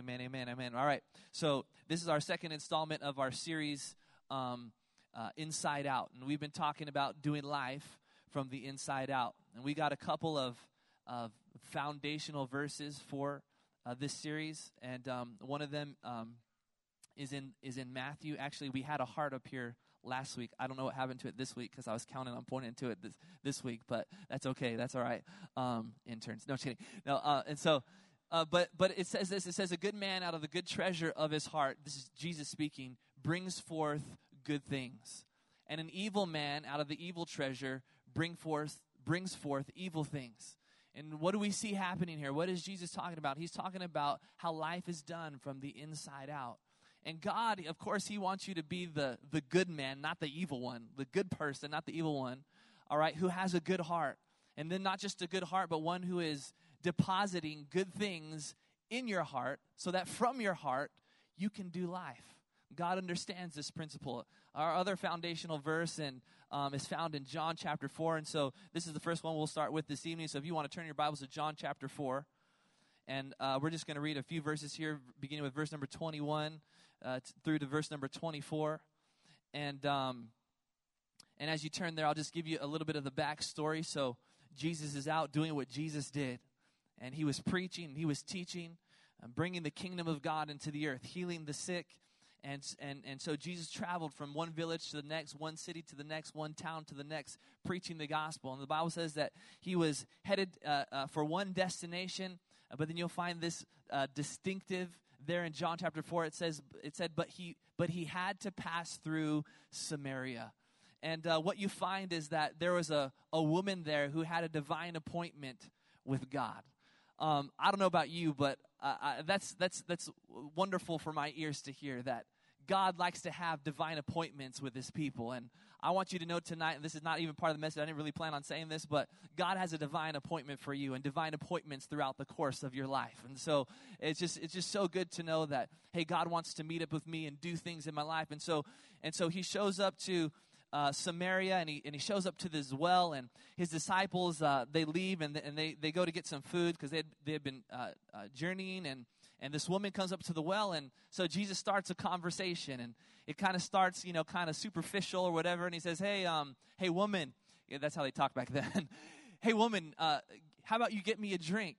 amen, amen, amen. All right, so this is our second installment of our series, Inside Out. And we've been talking about doing life from the inside out. And we got a couple of foundational verses for this series. And one of them is in Matthew. Actually, we had a heart up here last week. I don't know what happened to it this week because I was counting on pointing to it this week. But that's okay. That's all right. Interns. No, just kidding. No, and so... But it says this. It says, a good man out of the good treasure of his heart, this is Jesus speaking, brings forth good things. And an evil man out of the evil treasure brings forth evil things. And what do we see happening here? What is Jesus talking about? He's talking about how life is done from the inside out. And God, of course, he wants you to be the good man, not the evil one. The good person, not the evil one, all right, who has a good heart. And then not just a good heart, but one who is depositing good things in your heart so that from your heart you can do life. God understands this principle. Our other foundational verse is found in John chapter 4. And so this is the first one we'll start with this evening. So if you want to turn your Bibles to John chapter 4. And we're just going to read a few verses here, beginning with verse number 21 through to verse number 24. And as you turn there, I'll just give you a little bit of the backstory. So Jesus is out doing what Jesus did. And he was preaching, he was teaching, bringing the kingdom of God into the earth, healing the sick. And so Jesus traveled from one village to the next, one city to the next, one town to the next, preaching the gospel. And the Bible says that he was headed for one destination, but then you'll find this distinctive there in John chapter 4. It said, but he had to pass through Samaria. And what you find is that there was a woman there who had a divine appointment with God. I don't know about you, but that's wonderful for my ears to hear that God likes to have divine appointments with his people. And I want you to know tonight, and this is not even part of the message, I didn't really plan on saying this, but God has a divine appointment for you and divine appointments throughout the course of your life. And so it's just so good to know that, hey, God wants to meet up with me and do things in my life. And so he shows up to Samaria, and he shows up to this well, and his disciples, they leave, and they go to get some food because they had been journeying, and this woman comes up to the well, and so Jesus starts a conversation, and it kind of starts, kind of superficial or whatever, and he says, hey woman, yeah, that's how they talked back then. Hey woman, how about you get me a drink?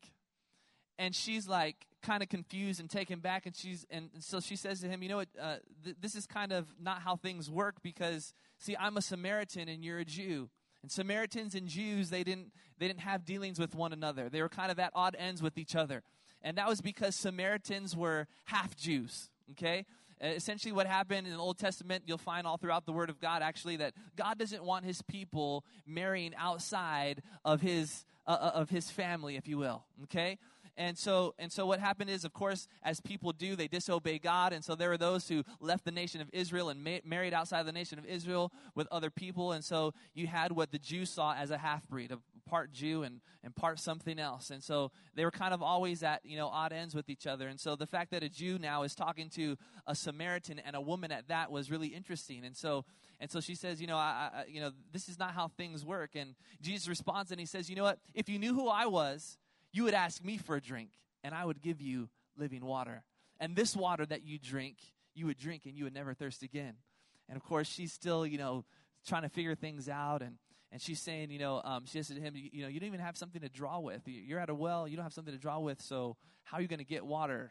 And she's like kind of confused and taken back, and so she says to him, you know what, this is kind of not how things work because, see, I'm a Samaritan and you're a Jew. And Samaritans and Jews, they didn't have dealings with one another. They were kind of at odd ends with each other. And that was because Samaritans were half Jews, okay? Essentially what happened in the Old Testament, you'll find all throughout the Word of God, actually, that God doesn't want his people marrying outside of his family, if you will, okay? And so what happened is, of course, as people do, they disobey God. And so there were those who left the nation of Israel and married outside of the nation of Israel with other people. And so you had what the Jews saw as a half-breed, a part Jew and part something else. And so they were kind of always at, odd ends with each other. And so the fact that a Jew now is talking to a Samaritan and a woman at that was really interesting. And so she says, this is not how things work. And Jesus responds and he says, you know what? If you knew who I was, you would ask me for a drink, and I would give you living water. And this water that you drink, you would drink, and you would never thirst again. And, of course, she's still, trying to figure things out. And she's saying, she says to him, you don't even have something to draw with. You're at a well. You don't have something to draw with, so how are you going to get water?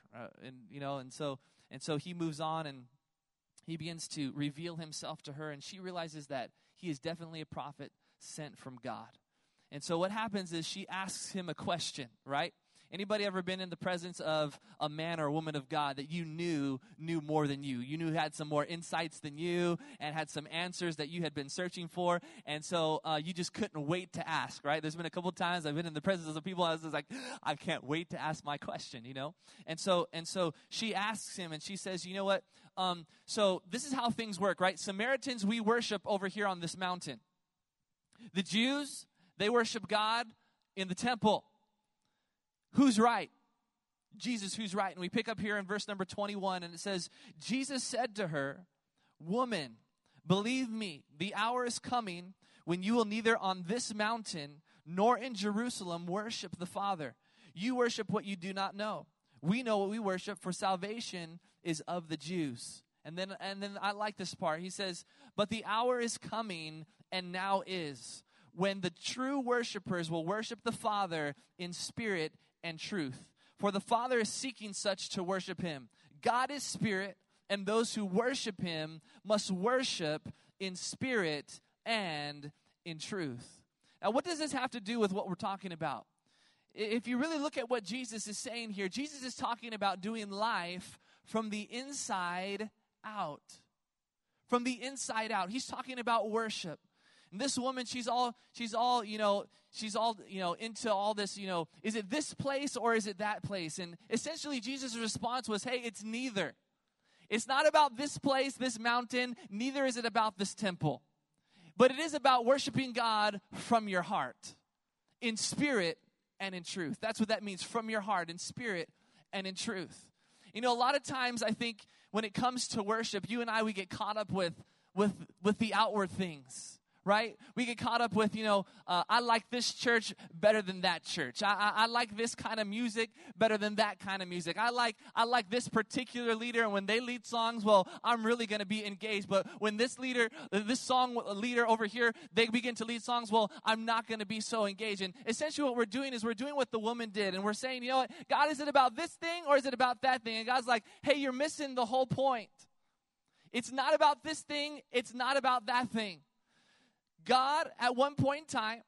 And so he moves on, and he begins to reveal himself to her. And she realizes that he is definitely a prophet sent from God. And so what happens is she asks him a question, right? Anybody ever been in the presence of a man or a woman of God that you knew more than you? You knew had some more insights than you and had some answers that you had been searching for. And so you just couldn't wait to ask, right? There's been a couple of times I've been in the presence of some people. I was just like, I can't wait to ask my question, And so she asks him, and she says, you know what? So this is how things work, right? Samaritans, we worship over here on this mountain. The Jews, they worship God in the temple. Who's right? Jesus, who's right? And we pick up here in verse number 21, and it says, Jesus said to her, woman, believe me, the hour is coming when you will neither on this mountain nor in Jerusalem worship the Father. You worship what you do not know. we know what we worship, for salvation is of the Jews. And then I like this part. He says, but the hour is coming, and now is, when the true worshipers will worship the Father in spirit and truth. For the Father is seeking such to worship him. God is spirit, and those who worship him must worship in spirit and in truth. Now, what does this have to do with what we're talking about? If you really look at what Jesus is saying here, Jesus is talking about doing life from the inside out. From the inside out. He's talking about worship. And this woman, she's all into all this, is it this place or is it that place? And essentially Jesus' response was, hey, it's neither. It's not about this place, this mountain, neither is it about this temple. But it is about worshiping God from your heart, in spirit and in truth. That's what that means, from your heart, in spirit and in truth. A lot of times I think when it comes to worship, you and I, we get caught up with the outward things, right? We get caught up with, I like this church better than that church. I like this kind of music better than that kind of music. I like this particular leader, and when they lead songs, well, I'm really going to be engaged. But when this song leader over here, they begin to lead songs, well, I'm not going to be so engaged. And essentially what we're doing is we're doing what the woman did, and we're saying, you know what, God, is it about this thing or is it about that thing? And God's like, hey, you're missing the whole point. It's not about this thing. It's not about that thing. God, at one point in time,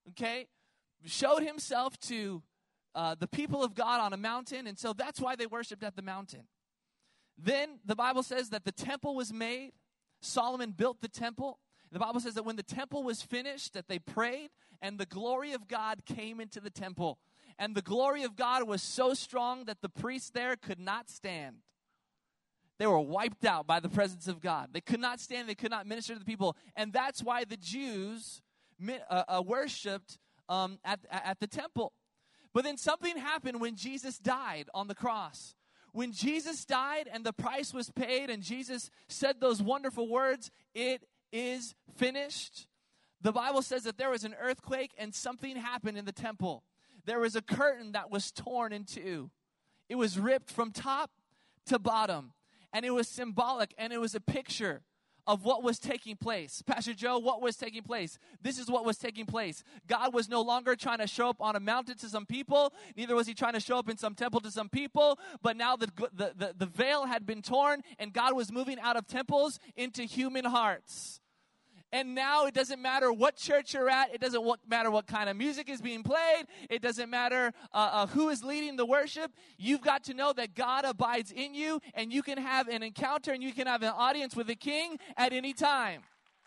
showed himself to the people of God on a mountain, and so that's why they worshiped at the mountain. Then the Bible says that the temple was made. Solomon built the temple. The Bible says that when the temple was finished, that they prayed, and the glory of God came into the temple. And the glory of God was so strong that the priests there could not stand. They were wiped out by the presence of God. They could not stand. They could not minister to the people. And that's why the Jews worshipped at the temple. But then something happened when Jesus died on the cross. When Jesus died and the price was paid and Jesus said those wonderful words, it is finished. The Bible says that there was an earthquake and something happened in the temple. There was a curtain that was torn in two. It was ripped from top to bottom. And it was symbolic, and it was a picture of what was taking place. Pastor Joe, what was taking place? This is what was taking place. God was no longer trying to show up on a mountain to some people. Neither was he trying to show up in some temple to some people. But now the veil had been torn, and God was moving out of temples into human hearts. And now it doesn't matter what church you're at. It doesn't matter what kind of music is being played. It doesn't matter who is leading the worship. You've got to know that God abides in you, and you can have an encounter and you can have an audience with the King at any time.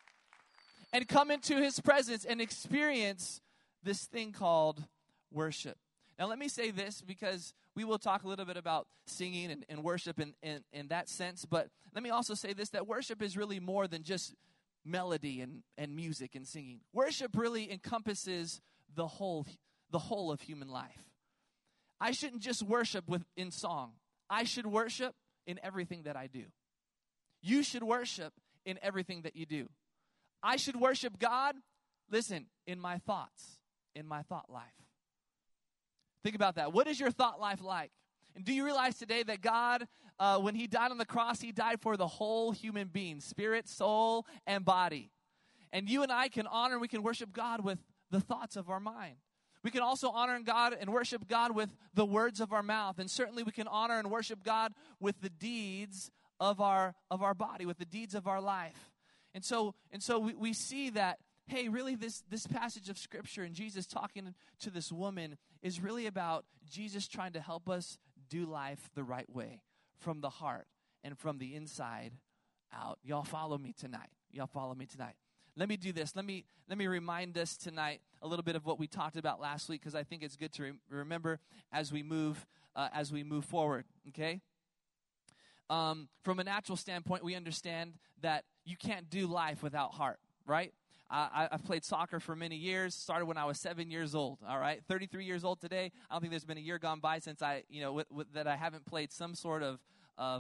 And come into his presence and experience this thing called worship. Now let me say this, because we will talk a little bit about singing and worship in that sense. But let me also say this, that worship is really more than just melody and music and singing. Worship really encompasses the whole of human life. I shouldn't just worship in song. I should worship in everything that I do. You should worship in everything that you do. I should worship God, listen, in my thoughts, in my thought life. Think about that. What is your thought life like? And do you realize today that God, when he died on the cross, he died for the whole human being, spirit, soul, and body. And you and I can honor and we can worship God with the thoughts of our mind. We can also honor God and worship God with the words of our mouth. And certainly we can honor and worship God with the deeds of our body, with the deeds of our life. And so we see that, hey, really this passage of Scripture and Jesus talking to this woman is really about Jesus trying to help us do life the right way, from the heart and from the inside out. Y'all follow me tonight. Let me do this. Let me remind us tonight a little bit of what we talked about last week, because I think it's good to remember as we move forward. Okay. From a natural standpoint, we understand that you can't do life without heart, right? I've played soccer for many years, started when I was 7 years old, all right? 33 years old today. I don't think there's been a year gone by since that I haven't played some sort of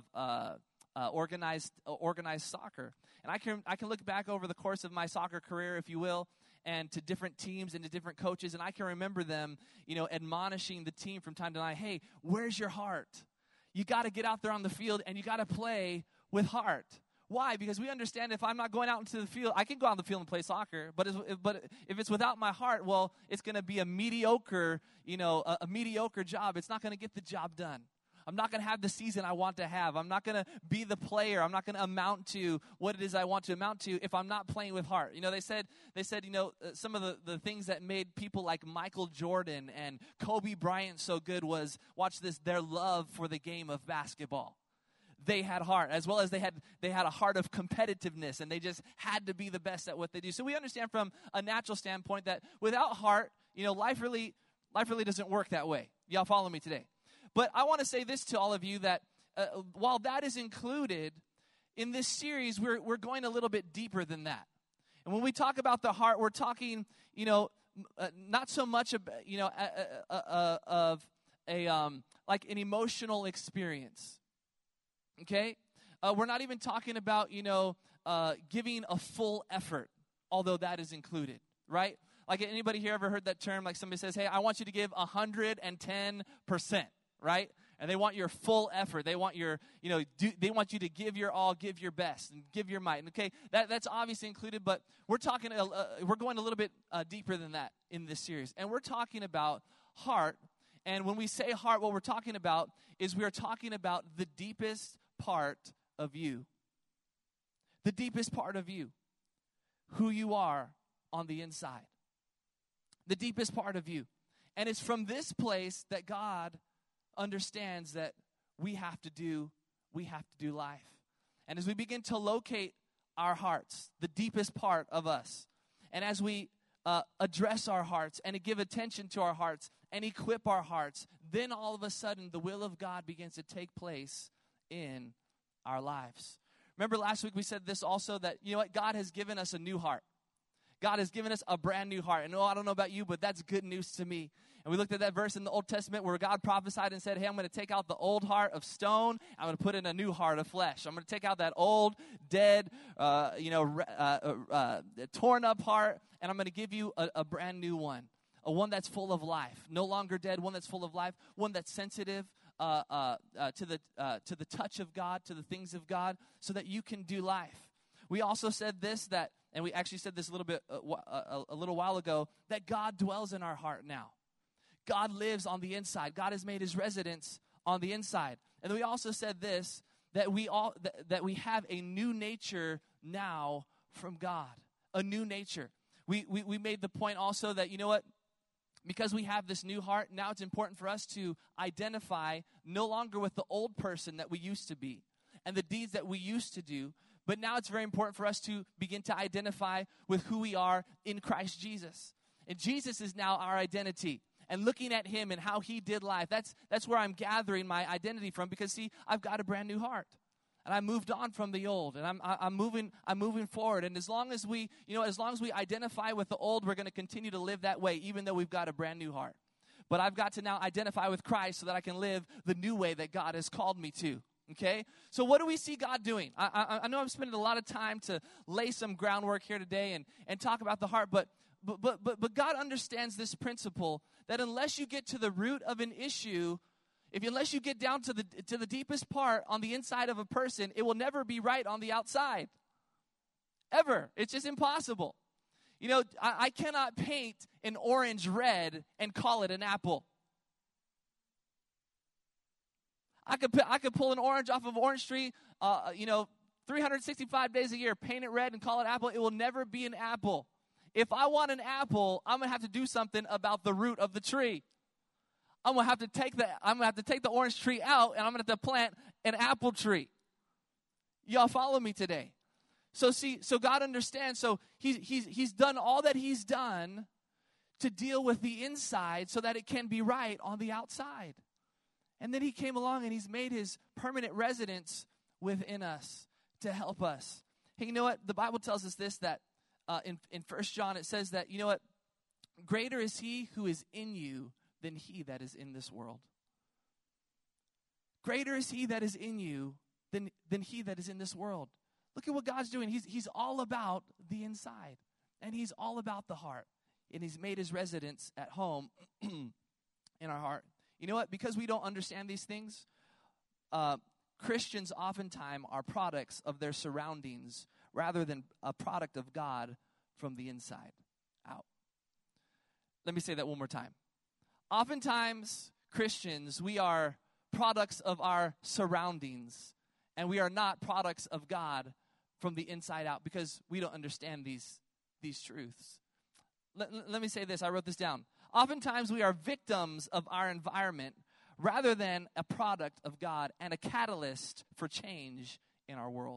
organized soccer. And I can look back over the course of my soccer career, if you will, and to different teams and to different coaches. And I can remember them, admonishing the team from time to time, hey, where's your heart? You got to get out there on the field and you got to play with heart. Why? Because we understand if I'm not going out into the field, I can go out on the field and play soccer, but if it's without my heart, well, it's going to be a mediocre, a mediocre job. It's not going to get the job done. I'm not going to have the season I want to have. I'm not going to be the player. I'm not going to amount to what it is I want to amount to if I'm not playing with heart. They said, some of the things that made people like Michael Jordan and Kobe Bryant so good was, watch this, their love for the game of basketball. They had heart, as well as they had a heart of competitiveness, and they just had to be the best at what they do. So we understand from a natural standpoint that without heart, life really doesn't work that way. Y'all follow me today? But I want to say this to all of you, that while that is included in this series, we're going a little bit deeper than that. And when we talk about the heart, we're talking, not so much of like an emotional experience. Okay? We're not even talking about, giving a full effort, although that is included, right? Like, anybody here ever heard that term? Like, somebody says, hey, I want you to give 110%, right? And they want your full effort. They want they want you to give your all, give your best, and give your might. And okay, that's obviously included, but we're going a little bit deeper than that in this series. And we're talking about heart. And when we say heart, what we're talking about is we are talking about the deepest part of you. The deepest part of you. Who you are on the inside. The deepest part of you. And it's from this place that God understands that we have to do life. And as we begin to locate our hearts, the deepest part of us, and as we address our hearts and give attention to our hearts and equip our hearts, then all of a sudden the will of God begins to take place in our lives. Remember last week we said this also, that God has given us a new heart. God has given us a brand new heart. And I don't know about you, but that's good news to me. And we looked at that verse in the Old Testament where God prophesied and said, hey, I'm going to take out the old heart of stone. I'm going to put in a new heart of flesh. I'm going to take out that old, dead, torn up heart, and I'm going to give you a brand new one. A one that's full of life. No longer dead, one that's full of life. One that's sensitive to the touch of God, to the things of God, so that you can do life. We also said this, and we actually said this a little while ago, that God dwells in our heart now. God lives on the inside. God has made his residence on the inside. And then we also said this, that we have a new nature now from God. A new nature. We made the point also that, because we have this new heart, now it's important for us to identify no longer with the old person that we used to be and the deeds that we used to do, but now it's very important for us to begin to identify with who we are in Christ Jesus. And Jesus is now our identity. And looking at him and how he did life, that's where I'm gathering my identity from, because see, I've got a brand new heart. And I moved on from the old, and I'm moving forward. And as long as we identify with the old, we're going to continue to live that way, even though we've got a brand new heart. But I've got to now identify with Christ so that I can live the new way that God has called me to. Okay? So what do we see God doing? I know I'm spending a lot of time to lay some groundwork here today and talk about the heart, but God understands this principle that unless you get to the root of an issue, unless you get down to the deepest part on the inside of a person, it will never be right on the outside. Ever. It's just impossible. I cannot paint an orange red and call it an apple. I could pull an orange off of an orange tree, 365 days a year, paint it red and call it apple. It will never be an apple. If I want an apple, I'm going to have to do something about the root of the tree. I'm going to have to take the orange tree out, and I'm going to have to plant an apple tree. Y'all follow me today? So God understands. So he's done all that he's done to deal with the inside so that it can be right on the outside. And then he came along and he's made his permanent residence within us to help us. Hey, you know what? The Bible tells us this, that in 1 John it says that, greater is he who is in you than he that is in this world. Greater is he that is in you than he that is in this world. Look at what God's doing. He's all about the inside. And he's all about the heart. And he's made his residence at home in our heart. You know what? Because we don't understand these things, Christians oftentimes are products of their surroundings rather than a product of God from the inside out. Let me say that one more time. Oftentimes, Christians, we are products of our surroundings, and we are not products of God from the inside out because we don't understand these truths. Let me say this. I wrote this down. Oftentimes, we are victims of our environment rather than a product of God and a catalyst for change in our world.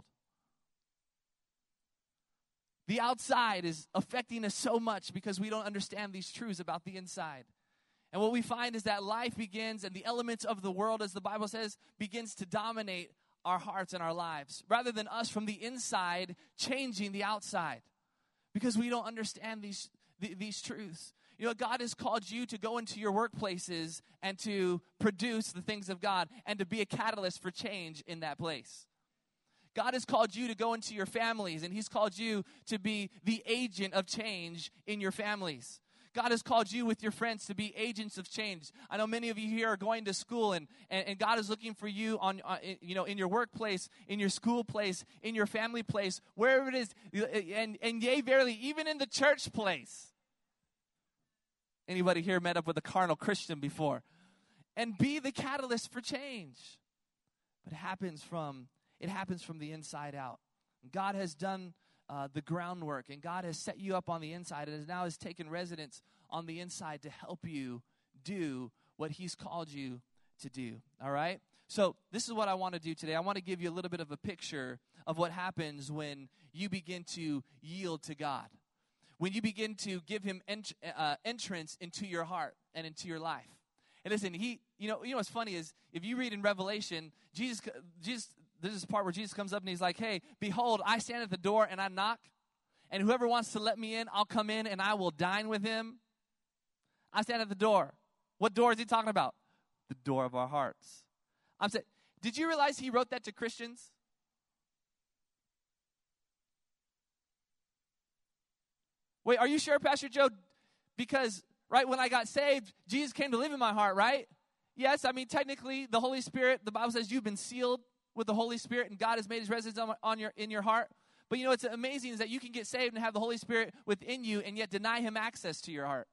The outside is affecting us so much because we don't understand these truths about the inside. And what we find is that life begins, and the elements of the world, as the Bible says, begins to dominate our hearts and our lives, rather than us from the inside changing the outside, because we don't understand these truths. You know, God has called you to go into your workplaces and to produce the things of God and to be a catalyst for change in that place. God has called you to go into your families, and he's called you to be the agent of change in your families. God has called you with your friends to be agents of change. I know many of you here are going to school, and God is looking for you in your workplace, in your school place, in your family place, wherever it is, and yea, verily, even in the church place. Anybody here met up with a carnal Christian before? And be the catalyst for change. But it happens from the inside out. God has done the groundwork, and God has set you up on the inside, and now has taken residence on the inside to help you do what he's called you to do. All right? So this is what I want to do today. I want to give you a little bit of a picture of what happens when you begin to yield to God, when you begin to give him entrance into your heart and into your life. And listen, you know what's funny is if you read in Revelation, Jesus, this is the part where Jesus comes up and he's like, hey, behold, I stand at the door and I knock, and whoever wants to let me in, I'll come in and I will dine with him. I stand at the door. What door is he talking about? The door of our hearts. I'm saying, did you realize he wrote that to Christians? Wait, are you sure, Pastor Joe? Because, right, when I got saved, Jesus came to live in my heart, right? Yes, I mean, technically, the Holy Spirit, the Bible says you've been sealed with the Holy Spirit, and God has made his residence in your heart. But you know what's amazing is that you can get saved and have the Holy Spirit within you and yet deny him access to your heart.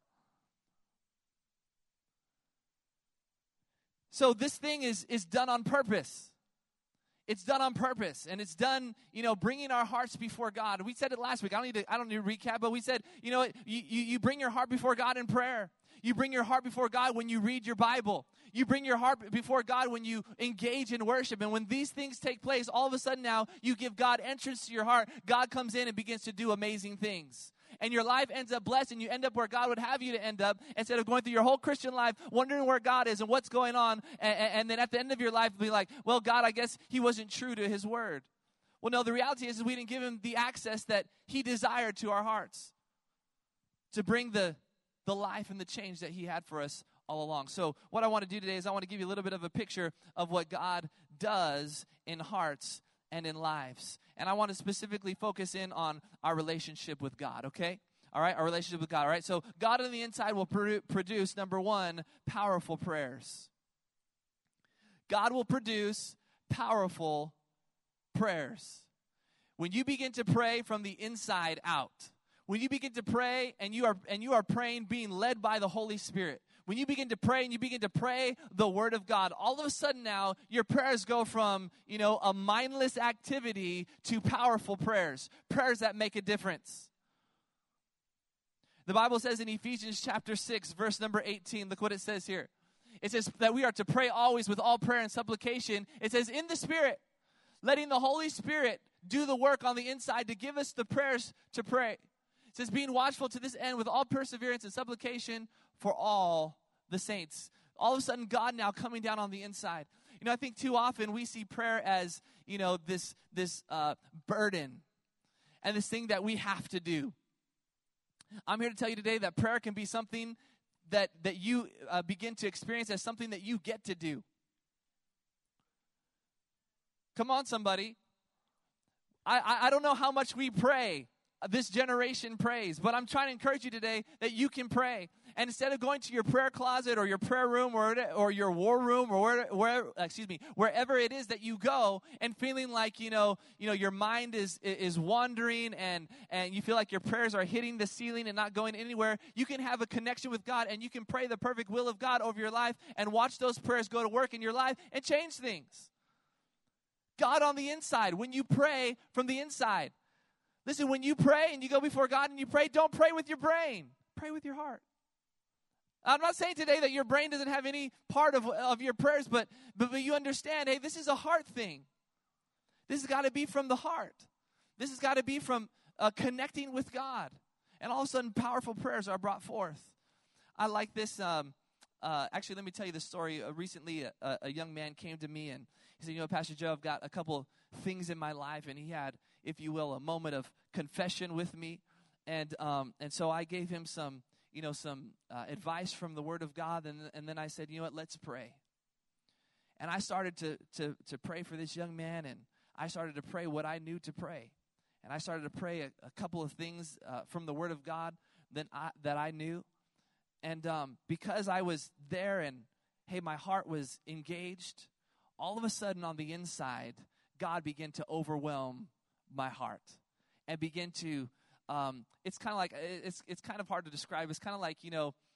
So this thing is done on purpose. It's done on purpose, and it's done, bringing our hearts before God. We said it last week. I don't need to recap, but we said, you bring your heart before God in prayer. You bring your heart before God when you read your Bible. You bring your heart before God when you engage in worship. And when these things take place, all of a sudden now you give God entrance to your heart. God comes in and begins to do amazing things. And your life ends up blessed, and you end up where God would have you to end up, instead of going through your whole Christian life wondering where God is and what's going on, and then at the end of your life be like, well, God, I guess he wasn't true to his word. Well, no, the reality is we didn't give him the access that he desired to our hearts to bring the life and the change that he had for us all along. So what I want to do today is I want to give you a little bit of a picture of what God does in hearts and in lives. And I want to specifically focus in on our relationship with God, okay? All right, our relationship with God, all right? So God on the inside will produce, number one, powerful prayers. God will produce powerful prayers. When you begin to pray from the inside out, when you begin to pray and you are praying being led by the Holy Spirit, when you begin to pray and you begin to pray the word of God, all of a sudden now your prayers go from, a mindless activity to powerful prayers that make a difference. The Bible says in Ephesians chapter 6, verse number 18, look what it says here. It says that we are to pray always with all prayer and supplication. It says in the Spirit, letting the Holy Spirit do the work on the inside to give us the prayers to pray. It says, being watchful to this end with all perseverance and supplication for all the saints. All of a sudden, God now coming down on the inside. I think too often we see prayer as, this burden and this thing that we have to do. I'm here to tell you today that prayer can be something that you begin to experience as something that you get to do. Come on, somebody. I don't know how much we pray this generation prays. But I'm trying to encourage you today that you can pray. And instead of going to your prayer closet or your prayer room or your war room or wherever it is that you go and feeling like, your mind is wandering and you feel like your prayers are hitting the ceiling and not going anywhere, you can have a connection with God and you can pray the perfect will of God over your life and watch those prayers go to work in your life and change things. God on the inside, when you pray from the inside. Listen, when you pray and you go before God and you pray, don't pray with your brain. Pray with your heart. I'm not saying today that your brain doesn't have any part of your prayers, but you understand, hey, this is a heart thing. This has got to be from the heart. This has got to be from connecting with God. And all of a sudden, powerful prayers are brought forth. I like this. Actually, let me tell you this story. Recently, a young man came to me and he said, Pastor Joe, I've got a couple things in my life. And he had, if you will, a moment of confession with me. And so I gave him some advice from the Word of God. And then I said, let's pray. And I started to pray for this young man. And I started to pray what I knew to pray. And I started to pray a couple of things from the Word of God that I knew. And because I was there and, hey, my heart was engaged, all of a sudden on the inside, God began to overwhelm my heart and begin to, it's kind of like, it's kind of hard to describe. It's kind of like,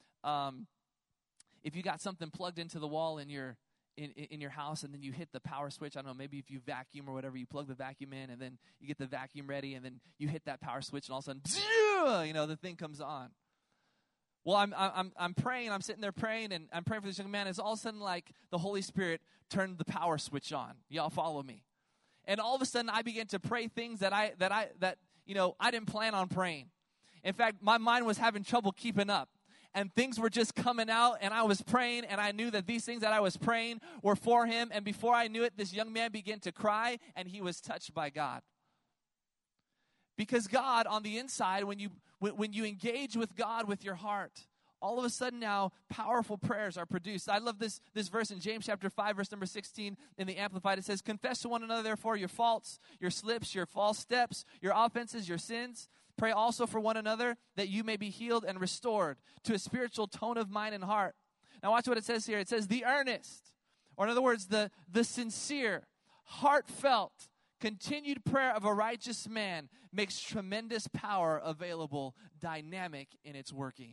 if you got something plugged into the wall in your house and then you hit the power switch. I don't know, maybe if you vacuum or whatever, you plug the vacuum in and then you get the vacuum ready and then you hit that power switch and all of a sudden, the thing comes on. Well, I'm praying, I'm sitting there praying, and I'm praying for this young man. It's all of a sudden like the Holy Spirit turned the power switch on. Y'all follow me? And all of a sudden, I began to pray things that I didn't plan on praying. In fact, my mind was having trouble keeping up. And things were just coming out, and I was praying, and I knew that these things that I was praying were for him. And before I knew it, this young man began to cry, and he was touched by God. Because God, on the inside, when you engage with God with your heart, all of a sudden now, powerful prayers are produced. I love this verse in James chapter 5, verse number 16 in the Amplified. It says, confess to one another, therefore, your faults, your slips, your false steps, your offenses, your sins. Pray also for one another that you may be healed and restored to a spiritual tone of mind and heart. Now watch what it says here. It says the earnest, or in other words, the sincere, heartfelt, continued prayer of a righteous man makes tremendous power available, dynamic in its working.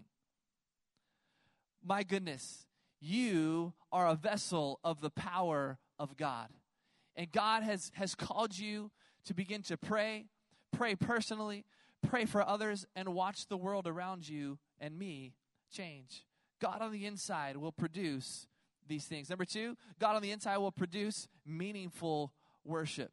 My goodness, you are a vessel of the power of God. And God has called you to begin to pray personally, pray for others, and watch the world around you and me change. God on the inside will produce these things. Number 2, God on the inside will produce meaningful worship.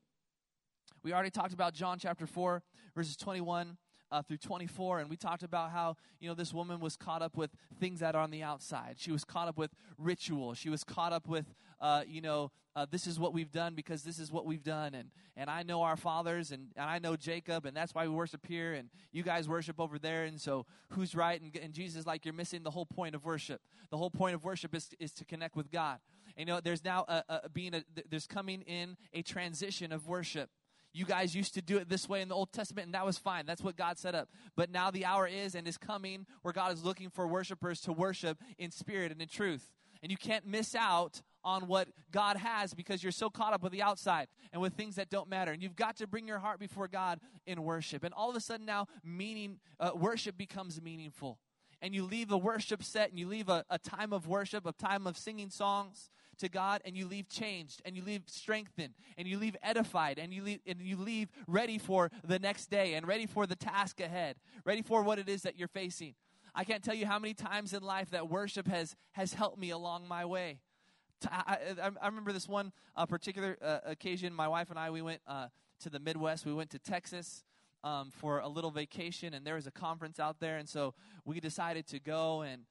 We already talked about John chapter 4, verses 21 through 24, and we talked about how, this woman was caught up with things that are on the outside. She was caught up with ritual. She was caught up with, this is what we've done because this is what we've done, and I know our fathers, and I know Jacob, and that's why we worship here, and you guys worship over there, and so who's right? And Jesus is like, you're missing the whole point of worship. The whole point of worship is to connect with God. And, there's now there's coming in a transition of worship. You guys used to do it this way in the Old Testament, and that was fine. That's what God set up. But now the hour is and is coming where God is looking for worshipers to worship in spirit and in truth. And you can't miss out on what God has because you're so caught up with the outside and with things that don't matter. And you've got to bring your heart before God in worship. And all of a sudden now, worship becomes meaningful. And you leave a worship set and you leave a time of worship, a time of singing songs to God, and you leave changed, and you leave strengthened, and you leave edified, and you leave ready for the next day, and ready for the task ahead, ready for what it is that you're facing. I can't tell you how many times in life that worship has helped me along my way. I remember this one particular occasion. My wife and I, we went to the Midwest. We went to Texas for a little vacation, and there was a conference out there, and so we decided to go, and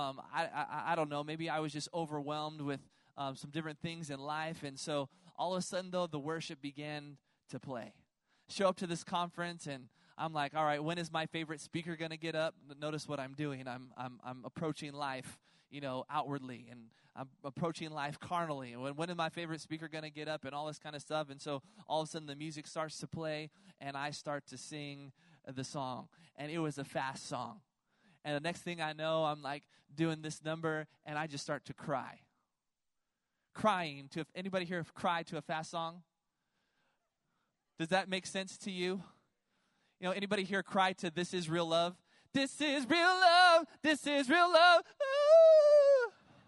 I don't know, maybe I was just overwhelmed with some different things in life. And so all of a sudden, though, the worship began to play. Show up to this conference, and I'm like, all right, when is my favorite speaker going to get up? Notice what I'm doing. I'm approaching life, outwardly, and I'm approaching life carnally. And when is my favorite speaker going to get up and all this kind of stuff? And so all of a sudden, the music starts to play, and I start to sing of the song, and it was a fast song. And the next thing I know, I'm like doing this number, and I just start to cry. Crying to, if anybody here cried to a fast song? Does that make sense to you? You know, anybody here cry to This Is Real Love? This is real love. This is real love. Ooh.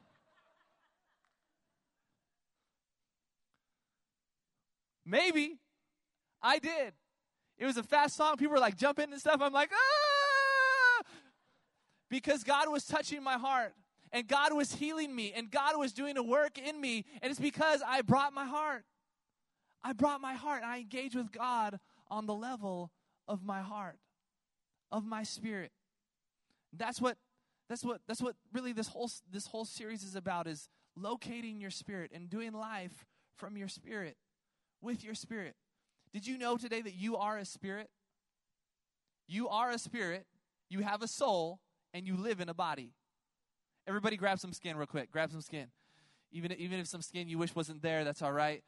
Maybe I did. It was a fast song. People were like jumping and stuff. I'm like, ah! Because God was touching my heart. And God was healing me. And God was doing a work in me. And it's because I brought my heart. I brought my heart. And I engaged with God on the level of my heart, of my spirit. That's what really this whole series is about, is locating your spirit and doing life from your spirit, with your spirit. Did you know today that you are a spirit? You are a spirit, you have a soul, and you live in a body. Everybody grab some skin real quick. Grab some skin. Even if some skin you wish wasn't there, that's all right.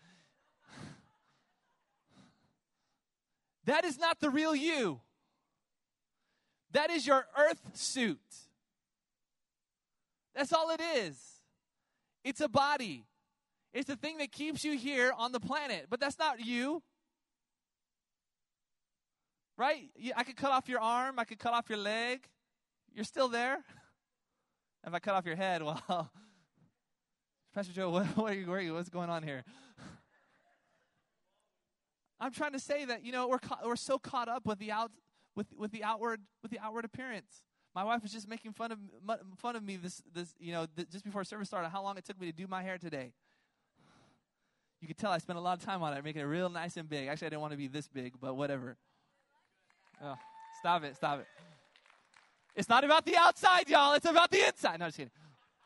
That is not the real you. That is your earth suit. That's all it is. It's a body. It's the thing that keeps you here on the planet. But that's not you. Right? I could cut off your arm. I could cut off your leg. You're still there. If I cut off your head, well, Pastor Joe, where are you? What's going on here? I'm trying to say that, you know, we're so caught up with the outward appearance. My wife was just making fun of me this just before service started, how long it took me to do my hair today. You could tell I spent a lot of time on it, making it real nice and big. Actually, I didn't want to be this big, but whatever. Oh, stop it. It's not about the outside, y'all. It's about the inside. No, just kidding.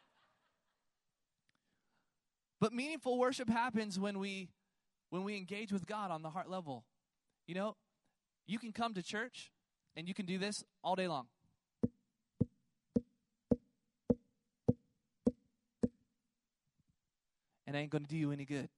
But meaningful worship happens when we engage with God on the heart level. You know, you can come to church and you can do this all day long. And it ain't going to do you any good.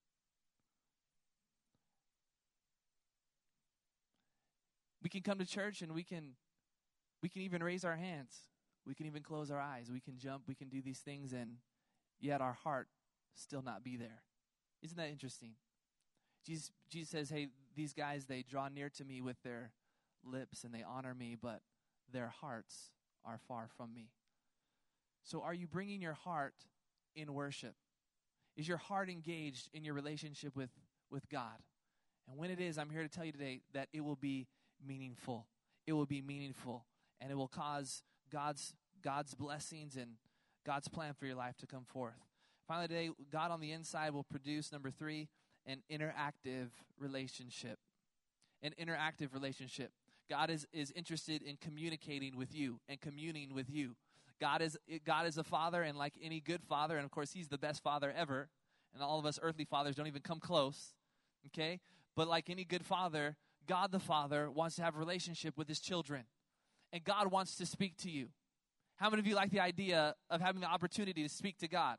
We can come to church and we can even raise our hands. We can even close our eyes. We can jump. We can do these things, and yet our heart still not be there. Isn't that interesting? Jesus says, hey, these guys, they draw near to me with their lips and they honor me, but their hearts are far from me. So are you bringing your heart in worship? Is your heart engaged in your relationship with God? And when it is, I'm here to tell you today that it will be meaningful. It will be meaningful, and it will cause God's blessings and God's plan for your life to come forth. Finally today, God on the inside will produce, number 3, an interactive relationship. An interactive relationship. God is interested in communicating with you and communing with you. God is a father, and like any good father, and of course he's the best father ever, and all of us earthly fathers don't even come close, okay? But like any good father, God the Father wants to have a relationship with his children, and God wants to speak to you. How many of you like the idea of having the opportunity to speak to God?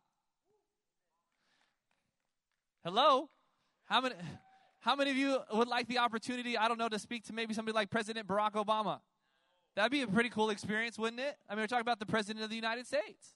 Hello? How many of you would like the opportunity, I don't know, to speak to maybe somebody like President Barack Obama? That'd be a pretty cool experience, wouldn't it? I mean, we're talking about the President of the United States.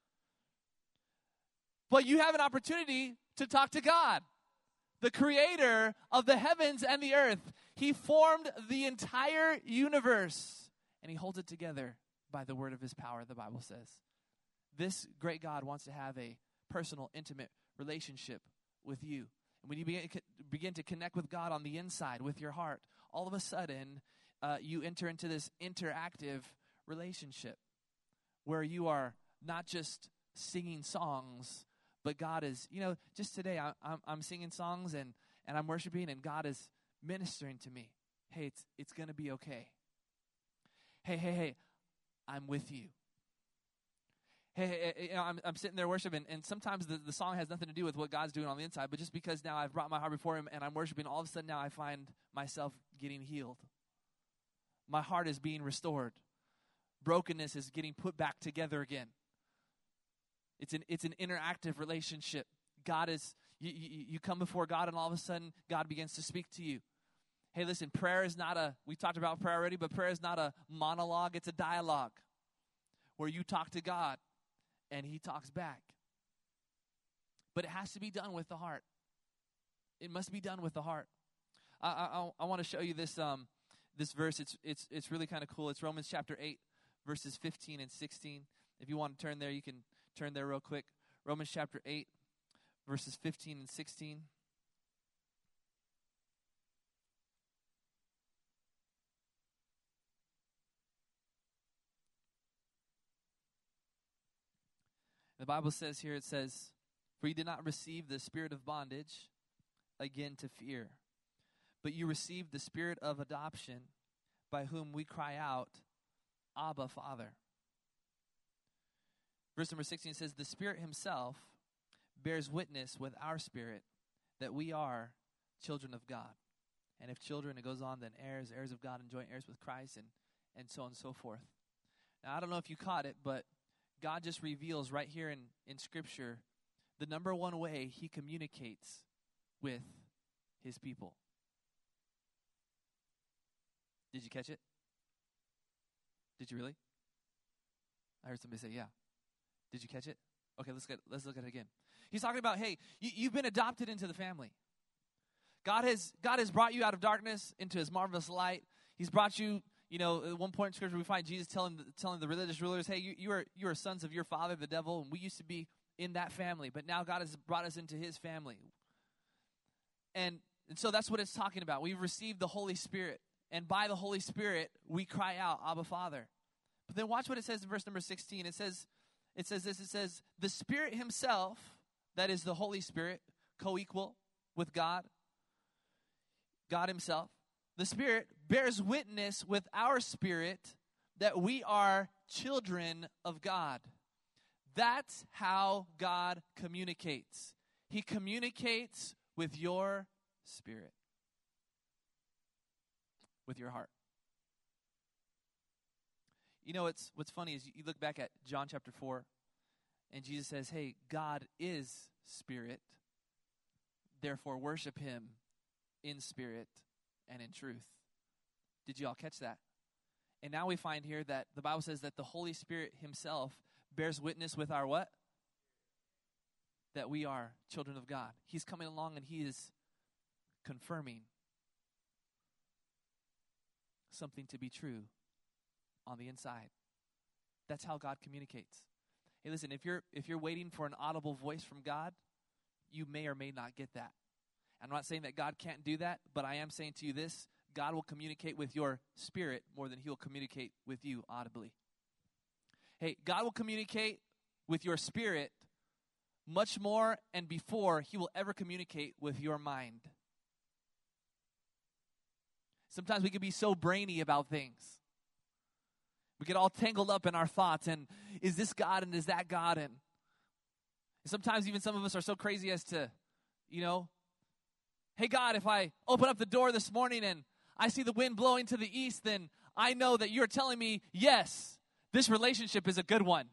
But you have an opportunity to talk to God, the creator of the heavens and the earth. He formed the entire universe, and he holds it together by the word of his power, the Bible says. This great God wants to have a personal, intimate relationship with you. And when you begin to connect with God on the inside, with your heart, all of a sudden, you enter into this interactive relationship where you are not just singing songs, but God is, just today I'm singing songs and I'm worshiping, and God is ministering to me. Hey, it's going to be okay. Hey, I'm with you. Hey, I'm sitting there worshiping, and sometimes the song has nothing to do with what God's doing on the inside, but just because now I've brought my heart before him and I'm worshiping, all of a sudden now I find myself getting healed. My heart is being restored. Brokenness is getting put back together again. It's an interactive relationship. God is, you come before God, and all of a sudden God begins to speak to you. Hey, listen, prayer is not we talked about prayer already, but prayer is not a monologue, it's a dialogue where you talk to God and he talks back. But it has to be done with the heart. It must be done with the heart. I want to show you this this verse. It's really kind of cool. It's Romans chapter 8, verses 15 and 16. If you want to turn there, you can turn there real quick. Romans chapter 8, verses 15 and 16. The Bible says here, it says, "For you did not receive the spirit of bondage, again to fear, but you received the spirit of adoption, by whom we cry out, Abba, Father." Verse number 16 says, "The Spirit himself bears witness with our spirit that we are children of God. And if children," it goes on, "then heirs, heirs of God, and joint heirs with Christ," and so on and so forth. Now, I don't know if you caught it, but God just reveals right here in Scripture the number one way he communicates with his people. Did you catch it? Did you really? I heard somebody say, yeah. Did you catch it? Okay, let's look at it again. He's talking about, hey, you've been adopted into the family. God has brought you out of darkness into his marvelous light. He's brought you, at one point in Scripture we find Jesus telling the religious rulers, hey, you are sons of your father, the devil, and we used to be in that family, but now God has brought us into his family. And so that's what it's talking about. We've received the Holy Spirit, and by the Holy Spirit, we cry out, Abba, Father. But then watch what it says in verse number 16. It says this, "The Spirit himself," that is the Holy Spirit, co-equal with God himself, "the Spirit bears witness with our spirit that we are children of God." That's how God communicates. He communicates with your spirit, with your heart. What's funny is you look back at John chapter 4, and Jesus says, hey, God is spirit, therefore worship him in spirit and in truth. Did you all catch that? And now we find here that the Bible says that the Holy Spirit himself bears witness with our what? That we are children of God. He's coming along and he is confirming something to be true on the inside. That's how God communicates. Hey, listen, if you're waiting for an audible voice from God, you may or may not get that. I'm not saying that God can't do that, but I am saying to you this: God will communicate with your spirit more than he will communicate with you audibly. Hey, God will communicate with your spirit much more and before he will ever communicate with your mind. Sometimes we can be so brainy about things. We get all tangled up in our thoughts, and is this God and is that God? And sometimes even some of us are so crazy as to, hey God, if I open up the door this morning and I see the wind blowing to the east, then I know that you're telling me, yes, this relationship is a good one.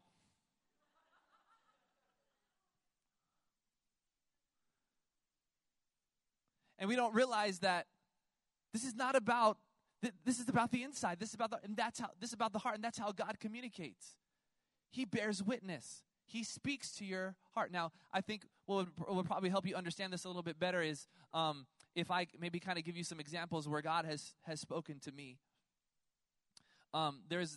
And we don't realize that this is not about, this is about the inside. This is about the heart, and that's how God communicates. He bears witness. He speaks to your heart. Now, I think what would probably help you understand this a little bit better is if I maybe kind of give you some examples where God has spoken to me. There's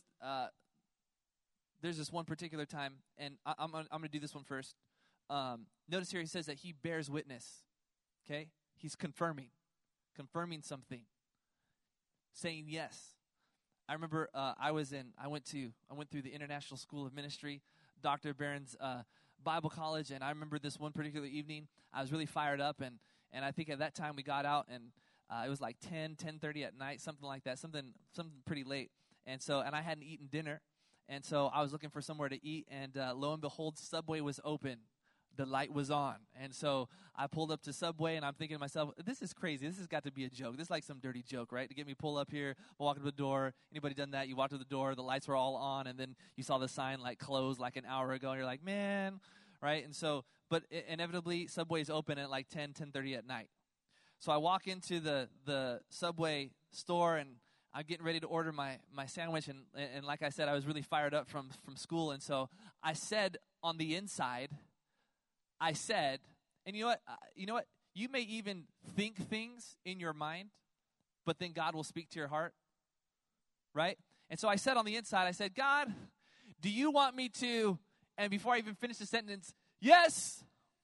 this one particular time, and I'm going to do this one first. Notice here he says that he bears witness. Okay? He's confirming something, saying yes. I remember I went through the International School of Ministry, Dr. Barron's Bible College, and I remember this one particular evening, I was really fired up, and I think at that time we got out, and it was like 10:30 at night, something like that, something pretty late, and I hadn't eaten dinner, and so I was looking for somewhere to eat, and lo and behold, Subway was open. The light was on. And so I pulled up to Subway, and I'm thinking to myself, this is crazy. This has got to be a joke. This is like some dirty joke, right? To get me pull up here, walk to the door. Anybody done that? You walk to the door, the lights were all on, and then you saw the sign like closed like an hour ago, and you're like, man, right? And so, but inevitably, Subway's open at like 10:30 at night. So I walk into the Subway store, and I'm getting ready to order my sandwich. And like I said, I was really fired up from school. And so I said on the inside, and you know what? You may even think things in your mind, but then God will speak to your heart, right? And so I said on the inside, I said, God, do you want me to, and before I even finished the sentence, yes.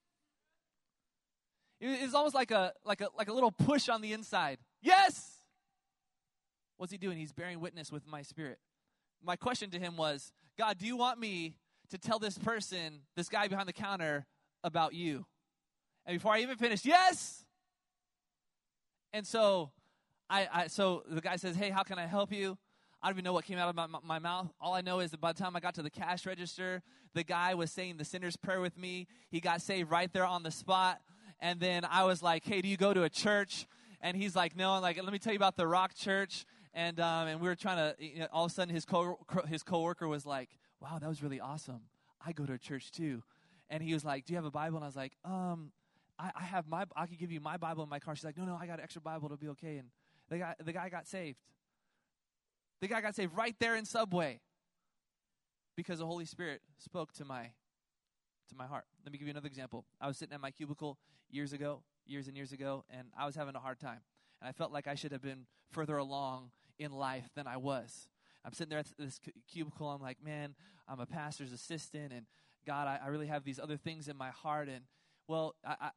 It's almost like a little push on the inside. Yes. What's he doing? He's bearing witness with my spirit. My question to him was, God, do you want me to tell this person, this guy behind the counter, about you? And before I even finished, yes. And so so the guy says, hey, how can I help you? I don't even know what came out of my mouth. All I know is that by the time I got to the cash register, the guy was saying the sinner's prayer with me. He got saved right there on the spot. And then I was like, hey, do you go to a church? And he's like, no. I'm like, let me tell you about the Rock Church. And we were trying to, all of a sudden his coworker was like, wow, that was really awesome. I go to a church too. And he was like, do you have a Bible? And I was like, I have I could give you my Bible in my car. She's like, no, I got an extra Bible. It'll be okay. And the guy got saved. The guy got saved right there in Subway because the Holy Spirit spoke to my heart. Let me give you another example. I was sitting at my cubicle years and years ago, and I was having a hard time. And I felt like I should have been further along in life than I was. I'm sitting there at this cubicle. I'm like, man, I'm a pastor's assistant, and God, I really have these other things in my heart. And, well,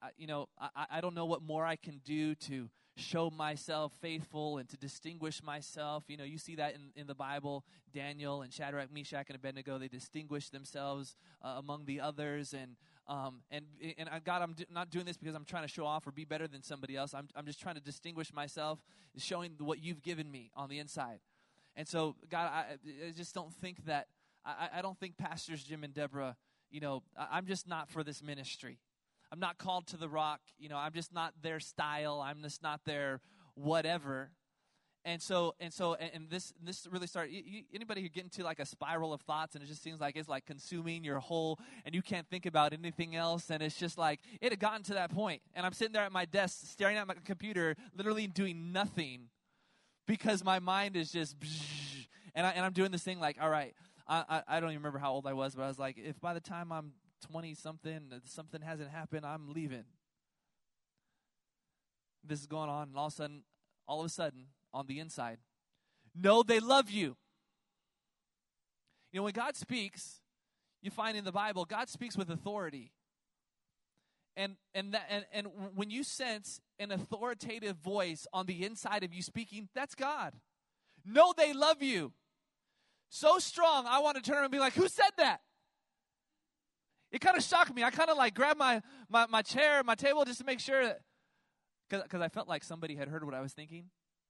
I don't know what more I can do to show myself faithful and to distinguish myself. You know, you see that in the Bible. Daniel and Shadrach, Meshach, and Abednego, they distinguished themselves among the others. And God, I'm not doing this because I'm trying to show off or be better than somebody else. I'm just trying to distinguish myself, showing what you've given me on the inside. And so, God, I just don't think that, I don't think Pastors Jim and Deborah, I'm just not for this ministry. I'm not called to the Rock. I'm just not their style. I'm just not their whatever. And this really started. Anybody who get into like a spiral of thoughts, and it just seems like it's like consuming your whole, and you can't think about anything else. And it's just like it had gotten to that point. And I'm sitting there at my desk, staring at my computer, literally doing nothing, because my mind is just, and I'm doing this thing like, all right, I don't even remember how old I was, but I was like, if by the time I'm 20-something, something hasn't happened, I'm leaving. This is going on, and all of a sudden, on the inside, no, they love you. When God speaks, you find in the Bible, God speaks with authority. And when you sense an authoritative voice on the inside of you speaking, that's God. No, they love you. So strong, I want to turn and be like, who said that? It kind of shocked me. I kind of like grabbed my chair, my table, just to make sure that, because I felt like somebody had heard what I was thinking.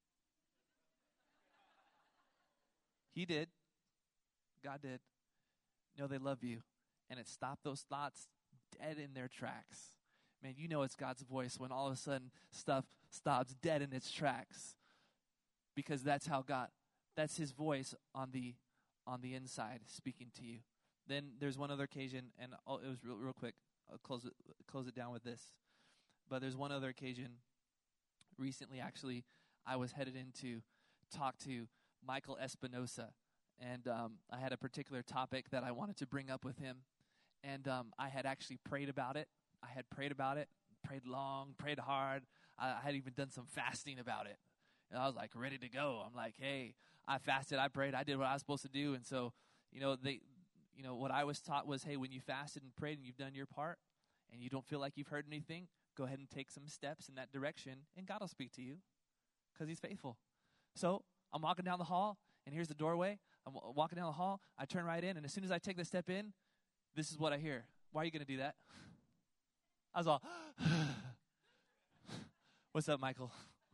He did. God did. No, they love you. And it stopped those thoughts dead in their tracks. Man, it's God's voice when all of a sudden stuff stops dead in its tracks. Because that's his voice on the inside speaking to you. Then there's one other occasion, and it was real quick. I'll close it down with this. But there's one other occasion. Recently, actually, I was headed in to talk to Michael Espinosa, and I had a particular topic that I wanted to bring up with him, and I had actually prayed about it. Prayed long, prayed hard. I had even done some fasting about it, and I was like ready to go. I'm like, hey, I fasted, I prayed, I did what I was supposed to do, and so, what I was taught was, hey, when you fasted and prayed and you've done your part, and you don't feel like you've heard anything, go ahead and take some steps in that direction, and God will speak to you, because He's faithful. So I'm walking down the hall, and here's the doorway. I'm walking down the hall. I turn right in, and as soon as I take the step in, this is what I hear. Why are you going to do that? I was all, what's up, Michael?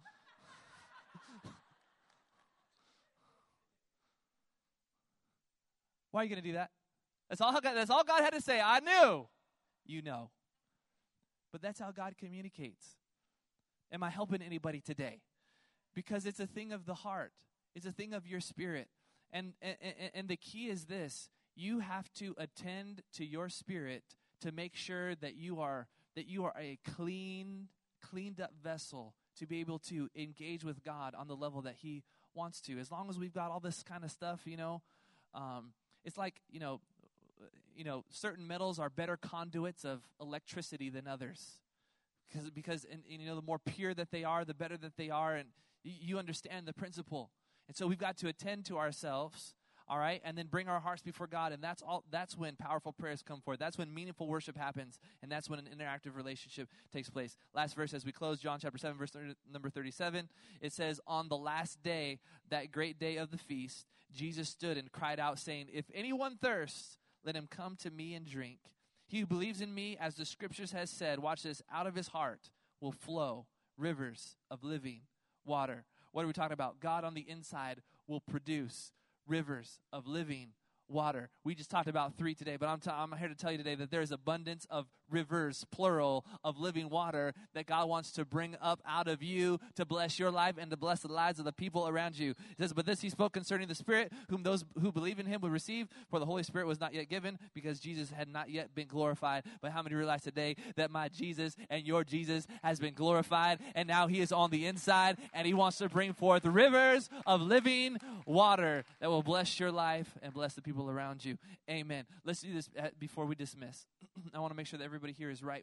Why are you going to do that? That's all God had to say. I knew. You know. But that's how God communicates. Am I helping anybody today? Because it's a thing of the heart. It's a thing of your spirit. And the key is this. You have to attend to your spirit to make sure that you are a cleaned up vessel to be able to engage with God on the level that he wants to. As long as we've got all this kind of stuff, it's like, certain metals are better conduits of electricity than others. Because the more pure that they are, the better that they are, and you understand the principle. And so we've got to attend to ourselves, all right, and then bring our hearts before God, and that's when powerful prayers come forth. That's when meaningful worship happens, and that's when an interactive relationship takes place. Last verse as we close, John chapter 7, verse number 37, it says, on the last day, that great day of the feast, Jesus stood and cried out, saying, if anyone thirsts, let him come to me and drink. He who believes in me, as the scriptures has said, watch this, out of his heart will flow rivers of living water. What are we talking about? God on the inside will produce rivers of living water. We just talked about 3 today, but I'm here to tell you today that there is abundance of rivers, plural, of living water that God wants to bring up out of you to bless your life and to bless the lives of the people around you. It says, but this he spoke concerning the Spirit, whom those who believe in him would receive, for the Holy Spirit was not yet given, because Jesus had not yet been glorified. But how many realize today that my Jesus and your Jesus has been glorified, and now he is on the inside, and he wants to bring forth rivers of living water that will bless your life and bless the people around you. Amen. Let's do this before we dismiss. I want to make sure that everybody here is right